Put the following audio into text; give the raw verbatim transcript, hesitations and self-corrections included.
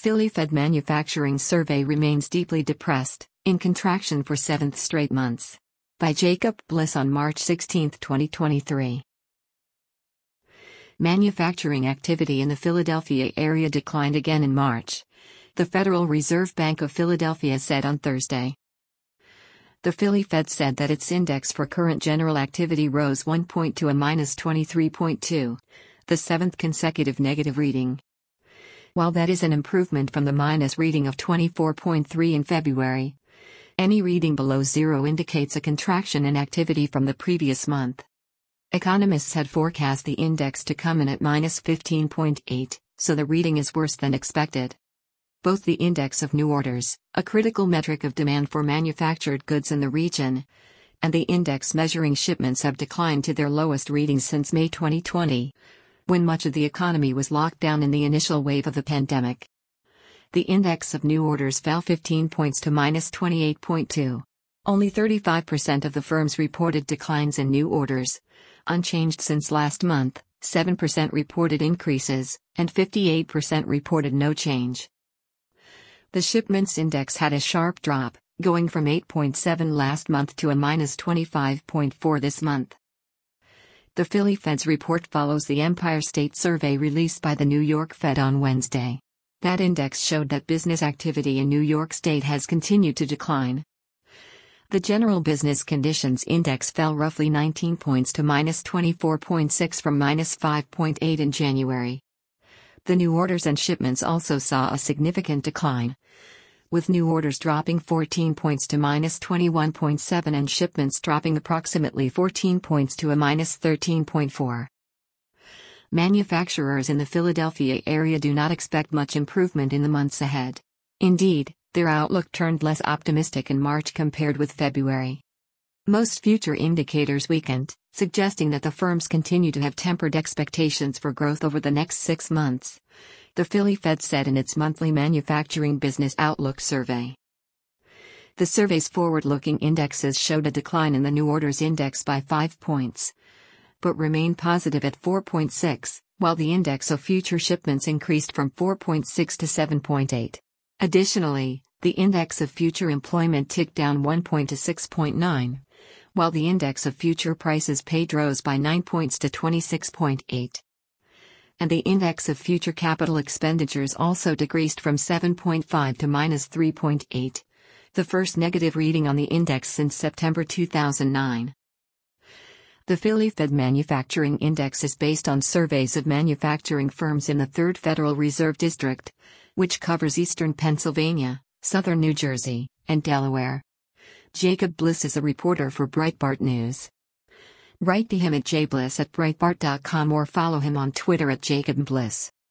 Philly Fed Manufacturing Survey remains deeply depressed, in contraction for seventh straight months. By Jacob Bliss on March sixteenth, twenty twenty-three. Manufacturing activity in the Philadelphia area declined again in March, the Federal Reserve Bank of Philadelphia said on Thursday. The Philly Fed said that its index for current general activity rose one point to a minus twenty-three point two, the seventh consecutive negative reading. While that is an improvement from the minus reading of twenty-four point three in February, any reading below zero indicates a contraction in activity from the previous month. Economists had forecast the index to come in at minus fifteen point eight, so the reading is worse than expected. Both the index of new orders, a critical metric of demand for manufactured goods in the region, and the index measuring shipments have declined to their lowest readings since May twenty twenty, when much of the economy was locked down in the initial wave of the pandemic. The index of new orders fell fifteen points to minus twenty-eight point two. Only thirty-five percent of the firms reported declines in new orders, unchanged since last month. seven percent reported increases, and fifty-eight percent reported no change. The shipments index had a sharp drop, going from eight point seven last month to a minus twenty-five point four this month. The Philly Fed's report follows the Empire State Survey released by the New York Fed on Wednesday. That index showed that business activity in New York State has continued to decline. The General Business Conditions Index fell roughly nineteen points to minus twenty-four point six from minus five point eight in January. The new orders and shipments also saw a significant decline, with new orders dropping fourteen points to minus twenty-one point seven and shipments dropping approximately fourteen points to a minus thirteen point four. Manufacturers in the Philadelphia area do not expect much improvement in the months ahead. Indeed, their outlook turned less optimistic in March compared with February. Most future indicators weakened, suggesting that the firms continue to have tempered expectations for growth over the next six months, the Philly Fed said in its monthly Manufacturing Business Outlook survey. The survey's forward-looking indexes showed a decline in the new orders index by five points, but remained positive at four point six, while the index of future shipments increased from four point six to seven point eight. Additionally, the index of future employment ticked down one point to six point nine, while the index of future prices paid rose by nine points to twenty-six point eight. And the index of future capital expenditures also decreased from seven point five to minus three point eight, the first negative reading on the index since September two thousand nine. The Philly Fed Manufacturing Index is based on surveys of manufacturing firms in the third Federal Reserve District, which covers eastern Pennsylvania, southern New Jersey, and Delaware. Jacob Bliss is a reporter for Breitbart News. Write to him at jbliss at breitbart dot com or follow him on Twitter at Jacob Bliss.